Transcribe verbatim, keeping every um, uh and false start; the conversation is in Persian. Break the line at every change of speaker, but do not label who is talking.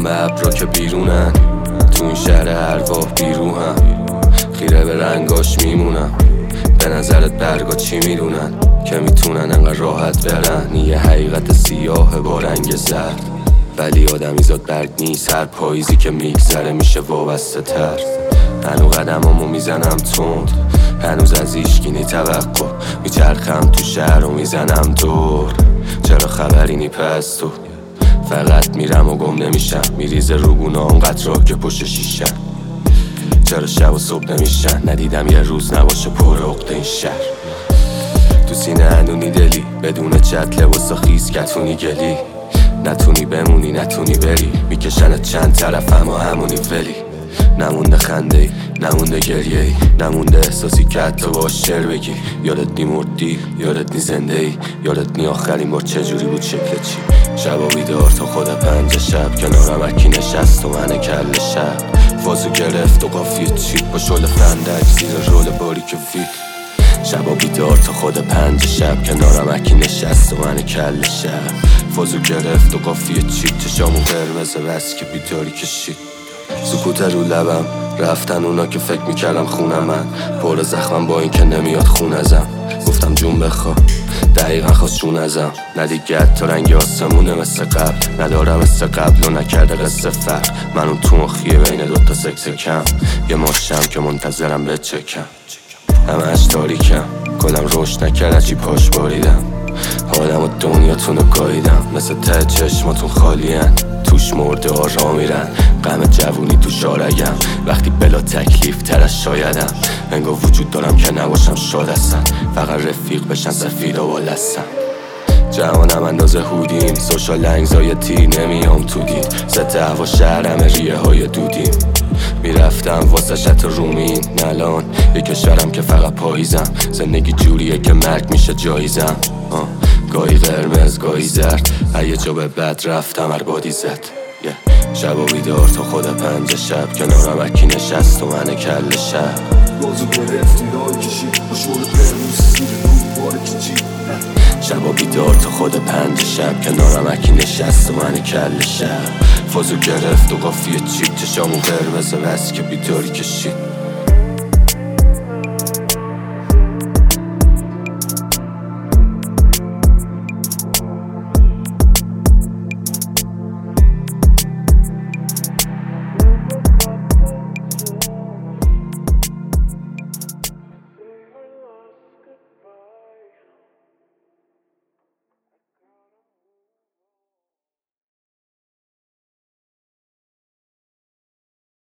به ابرا که بیرونن، تو این شهر ارواح بیروهم، خیره به رنگاش میمونم. به نظرت برگا چی میدونن که میتونن انقدر راحت برن؟ یه حقیقت سیاه با رنگ زرد، ولی آدمی زاد برگ نیست. هر پاییزی که میگذره میشه وابسته تر. هنو قدمامو میزنم تند، هنوز از ایشگینی توقع، میچرخم تو شهر و میزنم دور. چرا خبری نی پس تو؟ فقط میرم و گم نمیشم، میریزه روگونه اونقدر را که پشت شیشم. چرا شب و صبح نمیشن؟ ندیدم یه روز نباشه پر عقده این شهر. تو سینه هنونی دلی، بدون چت لباسا خیز کتونی گلی. نتونی بمونی نتونی بری، میکشنت چند طرف اما همونی ولی. نمونده خنده ای، نمونده گریه ای، نمونده احساسی که حتی باش شعر بگی. یادت نی مردی، یادت نی زنده ای، یادت نی آخرین بار چجوری بود شکل چی. شبا بیدار تا خود پنج شب، کنارم اکی نشست و من کل شب. فازو گرفت و قافیه چید با شل فندک زیر رول باریک فیت. شبا بیدار تا خود پنج شب، کنارم اکی نشست و من کل شب. فازو گرفت و قافیه چید، چشامو قرمزه بس که بیداری کشید. سکوت رو لبم، رفتن اونا که فکر میکردم خونم. من پر زخمم با این که نمیاد خون ازم. گفتم جون بخوا، دقیقا خواست جون ازم. ندیگه تا رنگ آسمونه مثل قبل، ندارم مثل قبل و نکرده قصه فرق. من اون تو مخیه بین دوتا سکس کم، یه ماشم که منتظرم بچکم. همهش تاریکم، کلم رشد نکرد چی پاش باریدم. حالم و دنیاتونو گاییدم، مثل ته چشماتون خالین، توش مرده ها را میرن. غم جوونی تو شارگم، وقتی بلا تکلیف تر از شایدم. انگار وجود دارم که نباشم شاد هستن، فقط رفیق بشن سفید و بالستن. جوانم اندازه هودیم، سوشال انگزایتی نمیام تو دید. ست هوا شهرم ریه های دودیم، میرفتم واسه شط رومین. نلان یه کشورم که فقط پاییزم، زندگی جوریه که مرگ میشه جایزم. آه. گاهی قرمز گاهی زرد، یه جا به بد رفتم هر بادی زد. yeah. شبا بیدار تا خود پنج شب، کنارم اکی نشست و من کل شب.
بازو گرفتی رای کشید با شور قرمز زیر رو باره کشید.
شبا بیدار تا خود پنج شب، کنارم اکی نشست و من کل شب. فازو گرفت و قافیه چید، چشامو قرمزه بس که بیداری کشید.